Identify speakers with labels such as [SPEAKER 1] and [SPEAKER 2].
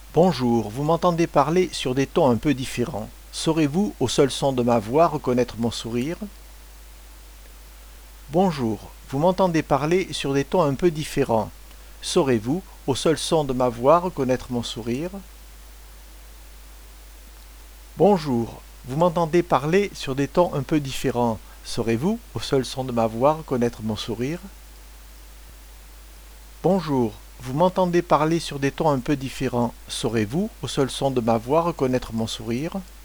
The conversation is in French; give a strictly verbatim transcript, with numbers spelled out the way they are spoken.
[SPEAKER 1] Bonjour, vous m'entendez parler sur des tons un peu différents. Saurez-vous, au seul son de ma voix, reconnaître mon sourire? Bonjour, vous m'entendez parler sur des tons un peu différents. Saurez-vous, au seul son de ma voix, reconnaître mon sourire? Bonjour, vous m'entendez parler sur des tons un peu différents. Saurez-vous, au seul son de ma voix, reconnaître mon sourire? Bonjour, vous m'entendez parler sur des tons un peu différents. Saurez-vous, au seul son de ma voix, reconnaître mon sourire?